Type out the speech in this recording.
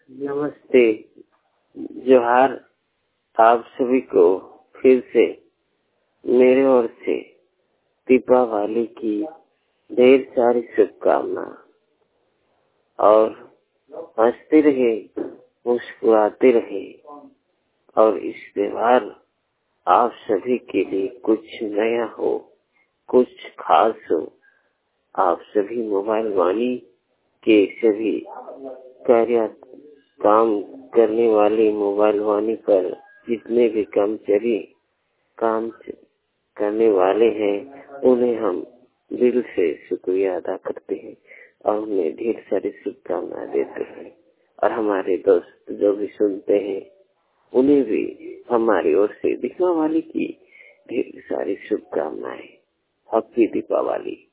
नमस्ते, जोहार। आप सभी को फिर से मेरे ओर से दीपावली की ढेर सारी शुभकामनाएं और हंसते रहे, मुस्कुराते रहे और इस त्योहार आप सभी के लिए कुछ नया हो, कुछ खास हो। आप सभी मोबाइल वाणी के सभी काम करने वाले मोबाइल वाणी पर जितने भी कर्मचारी काम करने वाले हैं, उन्हें हम दिल से शुक्रिया अदा करते हैं और उन्हें ढेर सारी शुभकामनाएं देते हैं। और हमारे दोस्त जो भी सुनते हैं, उन्हें भी हमारी ओर से दीपावली की ढेर सारी शुभकामनाएं। हैप्पी दीपावली।